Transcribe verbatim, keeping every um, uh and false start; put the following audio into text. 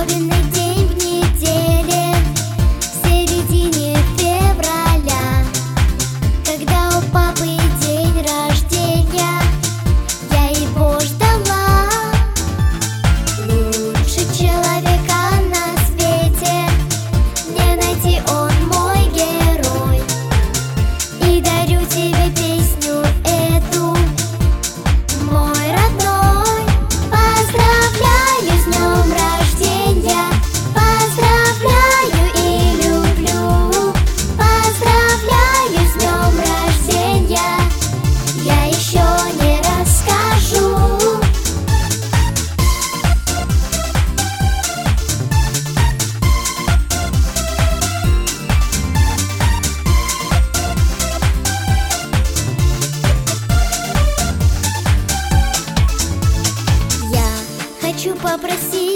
особенный день в неделе, в середине февраля, когда у папы день рождения. Я его ждала. Лучше человека на свете не найти, он мой герой. И дарю тебе песню эту, мой родной. Поздравляю с днем рождения, поздравляю и люблю. Поздравляю с днем рождения, я еще не расскажу. Я хочу попросить